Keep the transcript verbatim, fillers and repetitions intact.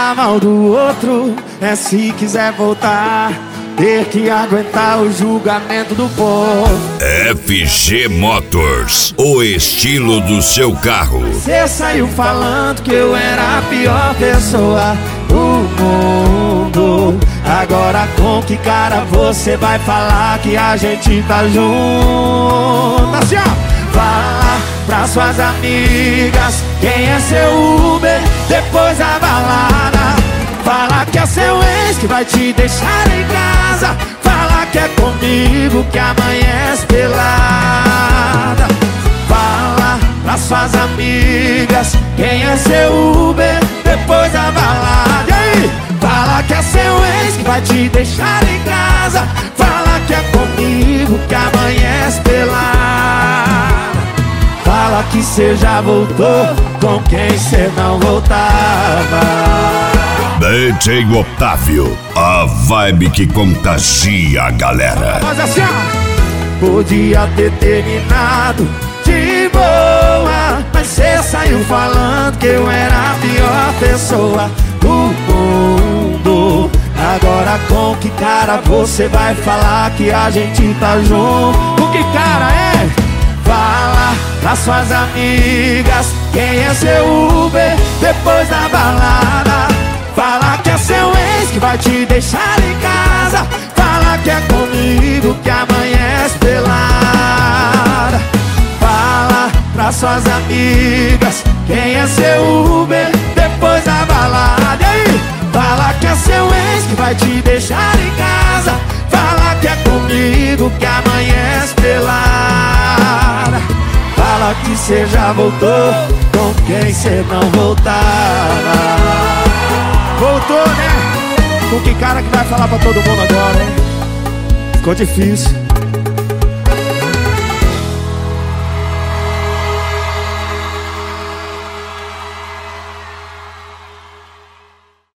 Falar mal do outro é se quiser voltar, ter que aguentar o julgamento do povo. F G Motors, o estilo do seu carro. Você saiu falando que eu era a pior pessoa do mundo. Agora com que cara você vai falar que a gente tá junto? Assim, ó. Fala pra suas amigas quem é seu Uber depois da balada. Fala que é seu ex que vai te deixar em casa. Fala que é comigo que amanhece pelada. Fala pra suas amigas quem é seu Uber depois da balada. E aí? Fala que é seu ex que vai te deixar em casa. Fala que é comigo que amanhece pelada. Fala que cê já voltou com quem cê não voltava. D J Otávio, a vibe que contagia a galera. Mas assim, ó, podia ter terminado de boa, mas cê saiu falando que eu era a pior pessoa do mundo. Agora com que cara você vai falar que a gente tá junto? Com que cara é? Fala pra suas amigas quem é seu Uber depois da balada. Fala que é seu ex que vai te deixar em casa. Fala que é comigo que amanhece pelada. Fala pra suas amigas quem é seu Uber depois da balada. E aí? Fala que é seu ex que vai te deixar em casa. Fala que é comigo que amanhece pelada. Fala que cê já voltou com quem cê não voltava. Voltou, né? Com que cara que vai falar pra todo mundo agora, hein? Ficou difícil.